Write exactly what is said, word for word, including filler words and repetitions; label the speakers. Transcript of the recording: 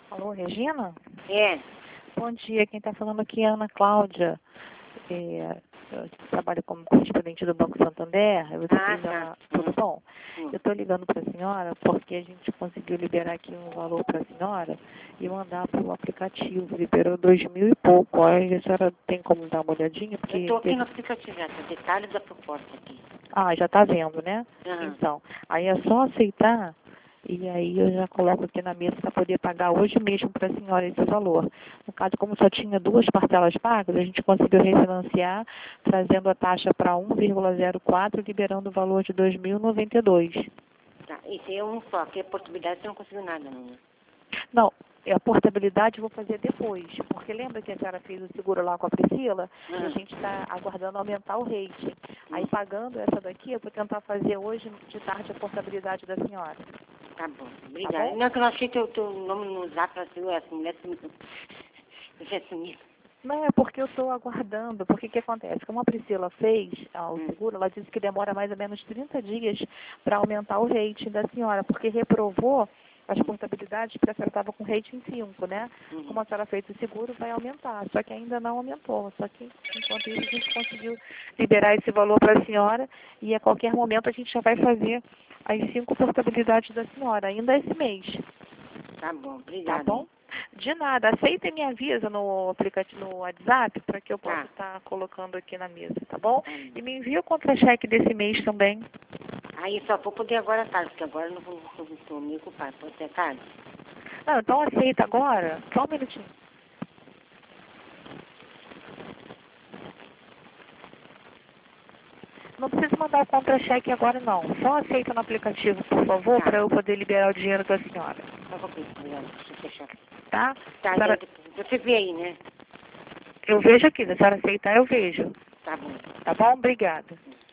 Speaker 1: Alô, Regina?
Speaker 2: É.
Speaker 1: Bom dia, quem está falando aqui é a Ana Cláudia. É, eu trabalho como correspondente do Banco Santander. Eu
Speaker 2: Ah,
Speaker 1: fiz
Speaker 2: tá.
Speaker 1: uma... Tudo
Speaker 2: Hum.
Speaker 1: bom?
Speaker 2: Hum.
Speaker 1: Eu estou ligando para a senhora porque a gente conseguiu liberar aqui um valor para a senhora e mandar para o aplicativo. Liberou dois mil e pouco. Aí a senhora tem como dar uma olhadinha? Porque
Speaker 2: Eu tô aqui
Speaker 1: teve-
Speaker 2: no aplicativo, já tá detalhes da proposta aqui.
Speaker 1: Ah, já está vendo, né?
Speaker 2: Aham.
Speaker 1: Então, aí é só aceitar e aí eu já coloco aqui na mesa para poder pagar hoje mesmo para a senhora esse valor. No caso, como só tinha duas parcelas pagas, a gente conseguiu refinanciar, trazendo a taxa para um vírgula zero quatro, liberando o valor de dois mil e noventa e dois.
Speaker 2: Tá. Isso é um só, que a portabilidade você não conseguiu nada, não. Né?
Speaker 1: Não, a portabilidade eu vou fazer depois, porque lembra que a senhora fez o seguro lá com a Priscila? E a
Speaker 2: Aham.
Speaker 1: gente está aguardando aumentar o rate. Aí pagando essa daqui, eu vou tentar fazer hoje de tarde a portabilidade da senhora.
Speaker 2: Tá bom. Obrigada.
Speaker 1: bom?
Speaker 2: Não, que eu não achei teu, teu nome no zap, assim, essa mulher sumiu. Já sumiu.
Speaker 1: Não, é porque eu estou aguardando. Porque o que acontece? Como a Priscila fez ah, o
Speaker 2: Hum.
Speaker 1: seguro, ela disse que demora mais ou menos trinta dias para aumentar o rating da senhora, porque reprovou as portabilidades porque a senhora estava com rating cinco, né?
Speaker 2: Uhum.
Speaker 1: Como a senhora fez o seguro, vai aumentar. Só que ainda não aumentou. Só que, enquanto isso, a gente conseguiu liberar esse valor para a senhora e a qualquer momento a gente já vai fazer as cinco portabilidades da senhora, ainda esse mês.
Speaker 2: Tá bom,
Speaker 1: Tá
Speaker 2: obrigada.
Speaker 1: bom? De nada. Aceita e me avisa no aplicativo, no WhatsApp, para que eu possa
Speaker 2: Tá.
Speaker 1: estar colocando aqui na mesa, tá bom?
Speaker 2: Tá bom.
Speaker 1: E me envia o contra-cheque desse mês também.
Speaker 2: Aí só vou poder agora à tarde, porque agora eu não vou, não vou me ocupar. Pode ser à tarde?
Speaker 1: Não, então aceita agora. Só um minutinho. Não precisa mandar o contra-cheque agora, não. Só aceita no aplicativo, por favor,
Speaker 2: Tá.
Speaker 1: para eu poder liberar o dinheiro da senhora.
Speaker 2: Só vou pedir, deixa eu fechar.
Speaker 1: Tá?
Speaker 2: Tá,
Speaker 1: A senhora-
Speaker 2: já- você vê aí, né?
Speaker 1: Eu vejo aqui. Se a senhora aceitar, eu vejo.
Speaker 2: Tá bom.
Speaker 1: Tá bom? Obrigada.